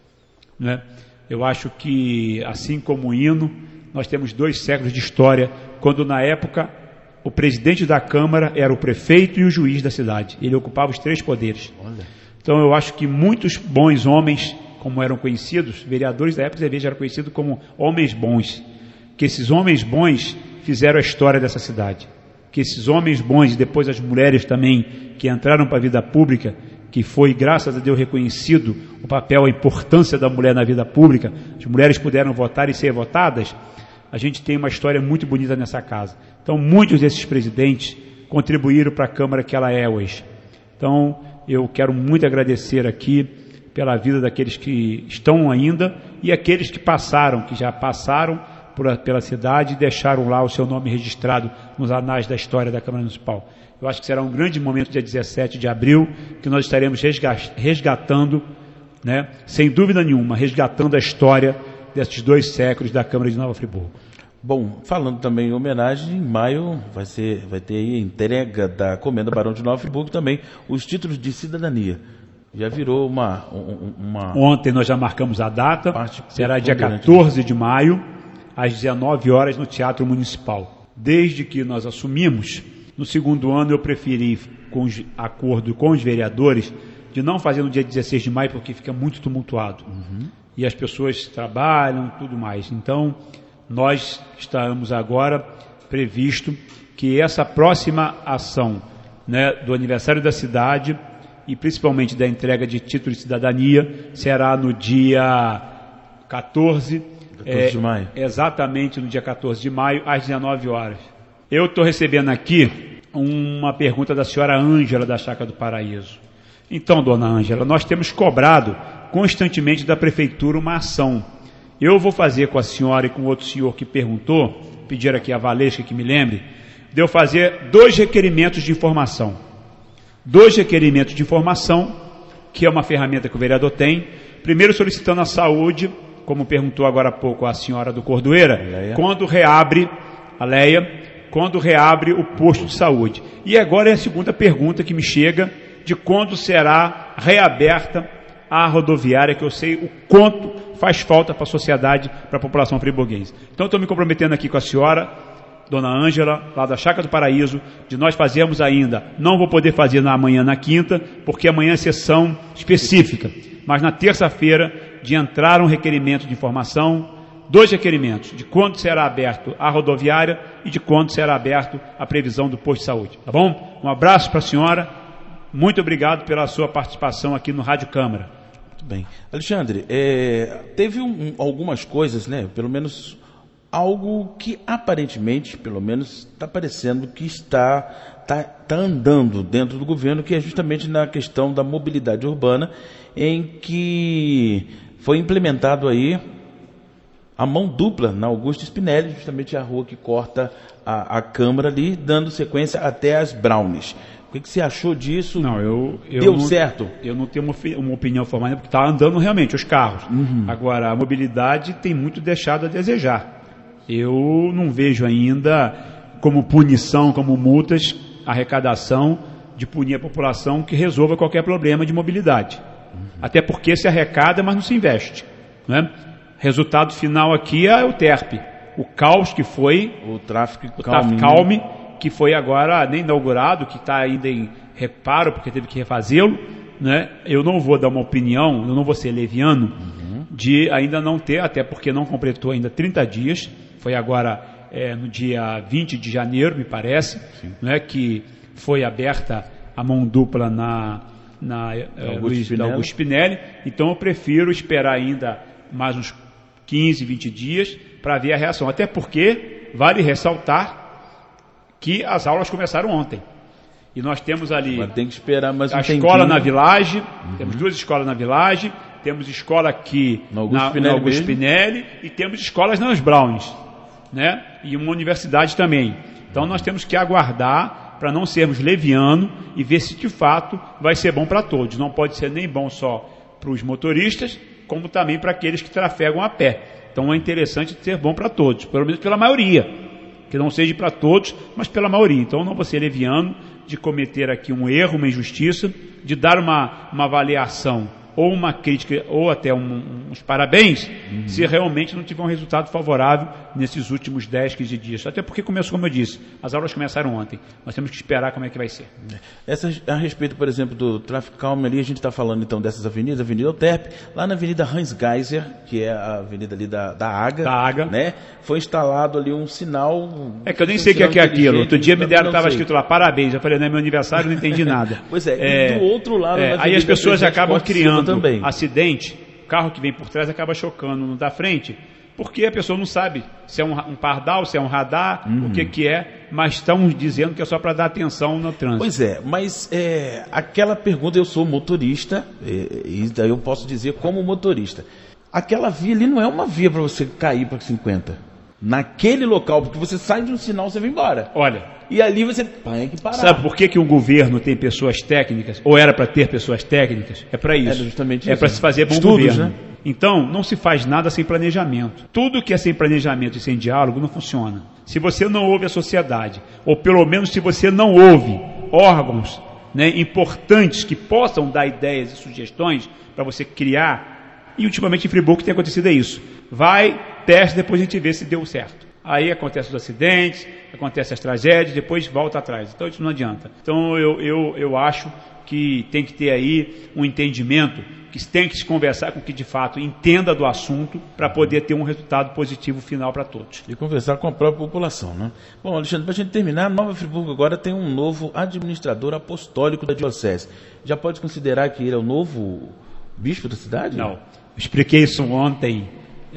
Né? Eu acho que, assim como o hino, nós temos 2 séculos de história, quando na época o presidente da Câmara era o prefeito e o juiz da cidade. Ele ocupava os 3 poderes. Olha. Então eu acho que muitos bons homens, como eram conhecidos, vereadores da época da igreja eram conhecidos como homens bons, que esses homens bons fizeram a história dessa cidade. Que esses homens bons, e depois as mulheres também, que entraram para a vida pública, que foi, graças a Deus, reconhecido o papel, a importância da mulher na vida pública, as mulheres puderam votar e ser votadas, a gente tem uma história muito bonita nessa casa. Então, muitos desses presidentes contribuíram para a Câmara que ela é hoje. Então, eu quero muito agradecer aqui pela vida daqueles que estão ainda e aqueles que passaram, que já passaram pela cidade e deixaram lá o seu nome registrado nos anais da história da Câmara Municipal. Eu acho que será um grande momento, dia 17 de abril, que nós estaremos resgatando, né, sem dúvida nenhuma, resgatando a história desses 2 séculos da Câmara de Nova Friburgo. Bom, falando também em homenagem, em maio vai ter aí a entrega da Comenda Barão de Nova Friburgo também, os títulos de cidadania. Já virou uma... Ontem nós já marcamos a data, será dia 14 de maio, às 19 horas no Teatro Municipal. Desde que nós assumimos, no 2º ano eu preferi, com acordo com os vereadores, de não fazer no dia 16 de maio, porque fica muito tumultuado. E as pessoas trabalham, tudo mais. Então, nós estamos agora previsto que essa próxima ação, né, do aniversário da cidade e principalmente da entrega de título de cidadania será no dia 14 de maio. Exatamente no dia 14 de maio, às 19 horas. Eu estou recebendo aqui uma pergunta da senhora Ângela, da Chácara do Paraíso. Então, dona Ângela, nós temos cobrado constantemente da Prefeitura uma ação. Eu vou fazer com a senhora e com outro senhor que perguntou, pedir aqui a Valesca que me lembre, de eu fazer 2 requerimentos de informação. 2 requerimentos de informação, que é uma ferramenta que o vereador tem. Primeiro solicitando a saúde, como perguntou agora há pouco a senhora do Cordoeira, quando reabre o posto de saúde. E agora é a segunda pergunta que me chega, de quando será reaberta a rodoviária, que eu sei o quanto faz falta para a sociedade, para a população friburguense. Então, estou me comprometendo aqui com a senhora, dona Ângela, lá da Chácara do Paraíso, de nós fazermos ainda, não vou poder fazer amanhã na quinta, porque amanhã é sessão específica, mas na terça-feira de entrar um requerimento de informação, 2 requerimentos, de quando será aberto a rodoviária e de quando será aberto a previsão do posto de saúde. Tá bom? Um abraço para a senhora. Muito obrigado pela sua participação aqui no Rádio Câmara. Muito bem. Alexandre, teve algumas coisas, né? Pelo menos algo que aparentemente, pelo menos, está parecendo que está andando dentro do governo, que é justamente na questão da mobilidade urbana, em que foi implementado aí a mão dupla na Augusto Spinelli, justamente a rua que corta a Câmara ali, dando sequência até as Brownies. O que você achou disso? Não, Deu certo? Eu não tenho uma opinião formada, porque está andando realmente os carros. Agora, a mobilidade tem muito deixado a desejar. Eu não vejo ainda como punição, como multas, arrecadação de punir a população que resolva qualquer problema de mobilidade. Até porque se arrecada, mas não se investe. Né? Resultado final aqui é o TERP. O caos que foi... O tráfico calme, que foi agora nem inaugurado, que está ainda em reparo, porque teve que refazê-lo. Né? Eu não vou dar uma opinião, eu não vou ser leviano, de ainda não ter, até porque não completou ainda 30 dias. Foi agora no dia 20 de janeiro, me parece, né, que foi aberta a mão dupla na Augusto Spinelli. Então eu prefiro esperar ainda mais uns 15, 20 dias para ver a reação. Até porque vale ressaltar que as aulas começaram ontem. E nós temos ali mas tem que esperar mais a escola na Vilagem, temos 2 escolas na Vilagem, temos escola aqui na Augusto Spinelli e temos escolas nas Brownies, né? E uma universidade também. Então nós temos que aguardar para não sermos levianos e ver se de fato vai ser bom para todos. Não pode ser nem bom só para os motoristas, como também para aqueles que trafegam a pé. Então é interessante ser bom para todos, pelo menos pela maioria. Que não seja para todos, mas pela maioria. Então não vou ser leviano de cometer aqui um erro, uma injustiça, de dar uma avaliação ou uma crítica, ou até uns parabéns, se realmente não tiver um resultado favorável nesses últimos 10, 15 dias. Até porque começou, como eu disse, as aulas começaram ontem. Nós temos que esperar como é que vai ser. A respeito, por exemplo, do tráfico calmo ali, a gente está falando então dessas avenidas, Avenida Euterpe, lá na Avenida Hans Geiser, que é a avenida ali da Aga, né? Foi instalado ali um sinal... É que eu nem sei o que é aquilo. Outro dia me deram, estava escrito lá, parabéns. Eu falei, não é meu aniversário, não entendi nada. Pois é, e do outro lado... Aí as pessoas acabam criando acidente, o carro que vem por trás acaba chocando no da frente, porque a pessoa não sabe se é um pardal, se é um radar, o que é, mas estão dizendo que é só para dar atenção no trânsito. Pois é, mas aquela pergunta, eu sou motorista, e daí eu posso dizer como motorista, aquela via ali não é uma via para você cair para 50, naquele local, porque você sai de um sinal, você vai embora. Olha... E ali você tem que parar. Sabe por que o governo tem pessoas técnicas? Ou era para ter pessoas técnicas? É para isso. Justamente é isso. para se fazer bom Estudos, governo. Né? Então, não se faz nada sem planejamento. Tudo que é sem planejamento e sem diálogo não funciona. Se você não ouve a sociedade, ou pelo menos se você não ouve órgãos, né, importantes que possam dar ideias e sugestões para você criar, e ultimamente em Friburgo tem acontecido isso. Vai, testa, depois a gente vê se deu certo. Aí acontecem os acidentes, acontecem as tragédias, depois volta atrás. Então isso não adianta. Então eu acho que tem que ter aí um entendimento, que tem que se conversar com quem de fato entenda do assunto para poder ter um resultado positivo final para todos. E conversar com a própria população, né? Bom, Alexandre, para a gente terminar, Nova Friburgo agora tem um novo administrador apostólico da diocese. Já pode considerar que ele é o novo bispo da cidade? Não. Eu expliquei isso ontem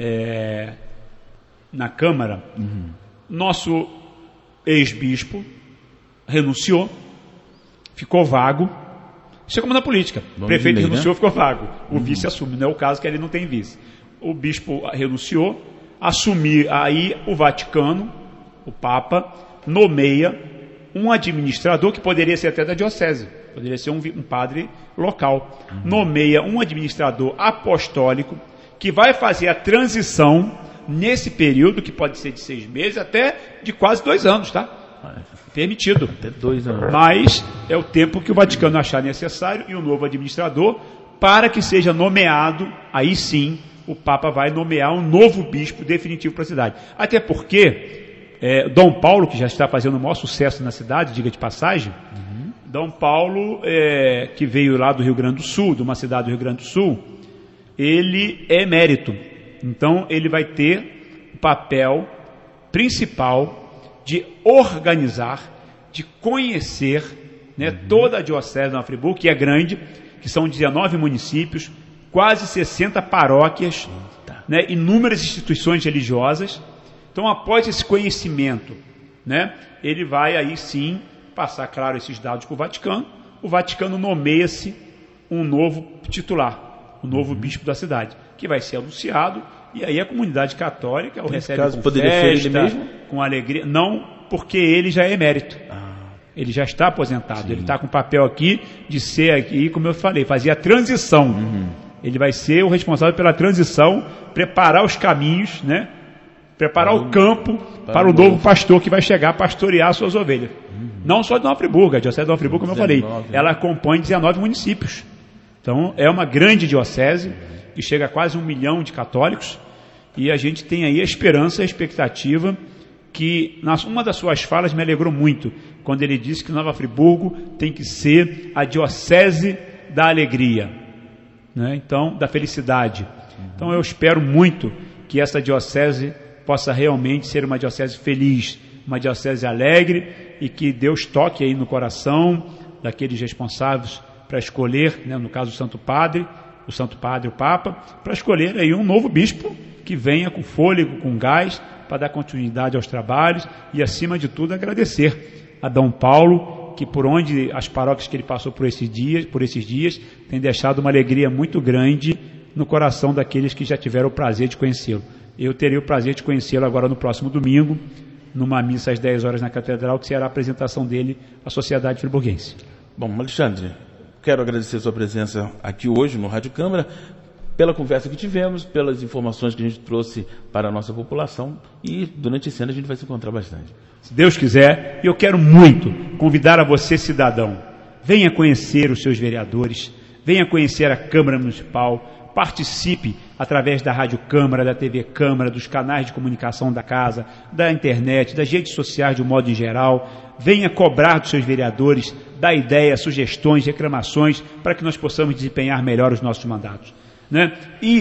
na Câmara. Nosso ex-bispo renunciou, ficou vago. Isso é como na política. O prefeito renunciou, ficou vago. O vice assume. Não é o caso que ele não tem vice. O bispo renunciou, aí o Vaticano, o Papa, nomeia um administrador que poderia ser até da diocese, poderia ser um padre local. Nomeia um administrador apostólico que vai fazer a transição nesse período, que pode ser de 6 meses até de quase 2 anos, tá? Permitido. Até 2 anos. Mas é o tempo que o Vaticano achar necessário e o novo administrador, para que seja nomeado, aí sim, o Papa vai nomear um novo bispo definitivo para a cidade. Até porque Dom Paulo, que já está fazendo o maior sucesso na cidade, diga de passagem, Dom Paulo, que veio lá do Rio Grande do Sul, de uma cidade do Rio Grande do Sul, ele é emérito. Então, ele vai ter o papel principal de organizar, de conhecer, né, toda a Diocese de Nova Friburgo, que é grande, que são 19 municípios, quase 60 paróquias, né, inúmeras instituições religiosas. Então, após esse conhecimento, né, ele vai aí sim passar, claro, esses dados para o Vaticano. O Vaticano nomeia-se um novo titular, o novo bispo da cidade, que vai ser anunciado, e aí a comunidade católica o recebe com festa, com alegria. Não, porque ele já é emérito. Ele já está aposentado. Sim. Ele está com o papel aqui de ser aqui, como eu falei, fazer a transição. Ele vai ser o responsável pela transição, preparar os caminhos, né? Preparar o campo para o novo pastor que vai chegar a pastorear suas ovelhas. Não só de Nova Friburgo, a Diocese de Nova Friburgo, como eu falei, ela compõe 19 municípios. Então, é uma grande diocese, que chega a quase 1 milhão de católicos, e a gente tem aí a esperança, a expectativa, que uma das suas falas me alegrou muito, quando ele disse que Nova Friburgo tem que ser a diocese da alegria, né? Então, da felicidade. Então, eu espero muito que essa diocese possa realmente ser uma diocese feliz, uma diocese alegre, e que Deus toque aí no coração daqueles responsáveis para escolher, né, no caso o Santo Padre, o Papa, para escolher aí um novo bispo que venha com fôlego, com gás, para dar continuidade aos trabalhos e, acima de tudo, agradecer a Dom Paulo, que por onde as paróquias que ele passou por esses dias, tem deixado uma alegria muito grande no coração daqueles que já tiveram o prazer de conhecê-lo. Eu terei o prazer de conhecê-lo agora no próximo domingo, numa missa às 10 horas na Catedral, que será a apresentação dele à sociedade friburguense. Bom, Alexandre, quero agradecer a sua presença aqui hoje no Rádio Câmara, pela conversa que tivemos, pelas informações que a gente trouxe para a nossa população, e durante esse ano a gente vai se encontrar bastante. Se Deus quiser, eu quero muito convidar a você, cidadão, venha conhecer os seus vereadores, venha conhecer a Câmara Municipal, participe através da Rádio Câmara, da TV Câmara, dos canais de comunicação da casa, da internet, das redes sociais de um modo em geral. Venha cobrar dos seus vereadores, dar ideias, sugestões, reclamações, para que nós possamos desempenhar melhor os nossos mandatos, né?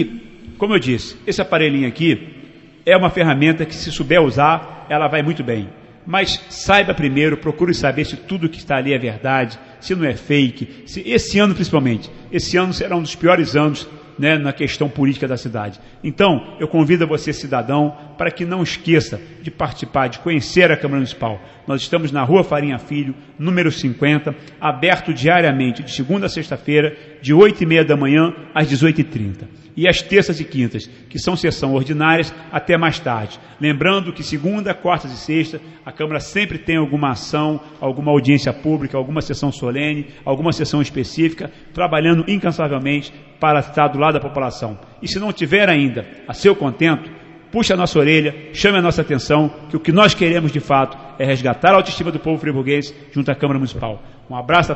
E, como eu disse, esse aparelhinho aqui é uma ferramenta que, se souber usar, ela vai muito bem. Mas saiba primeiro, procure saber se tudo que está ali é verdade, se não é fake. Esse ano, principalmente, esse ano será um dos piores anos, né, na questão política da cidade. Então, eu convido a você, cidadão, para que não esqueça de participar, de conhecer a Câmara Municipal. Nós estamos na Rua Farinha Filho, número 50, aberto diariamente, de segunda a sexta-feira, de 8h30 da manhã às 18h30. E às terças e quintas, que são sessão ordinárias, até mais tarde. Lembrando que segunda, quartas e sexta, a Câmara sempre tem alguma ação, alguma audiência pública, alguma sessão solene, alguma sessão específica, trabalhando incansavelmente para estar do lado da população. E se não tiver ainda a seu contento, puxe a nossa orelha, chame a nossa atenção, que o que nós queremos de fato é resgatar a autoestima do povo friburguense junto à Câmara Municipal. Um abraço a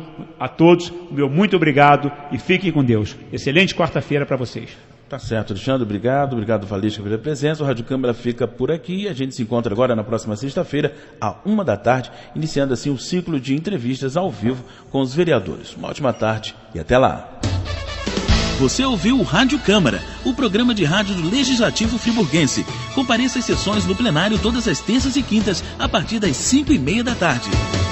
todos, meu muito obrigado e fiquem com Deus. Excelente quarta-feira para vocês. Tá certo, Alexandre, obrigado Valesca pela presença. O Rádio Câmara fica por aqui e a gente se encontra agora na próxima sexta-feira, à 13h, iniciando assim o ciclo de entrevistas ao vivo com os vereadores. Uma ótima tarde e até lá. Você ouviu o Rádio Câmara, o programa de rádio do Legislativo Friburguense. Compareça às sessões do plenário todas as terças e quintas, a partir das 5h30 da tarde.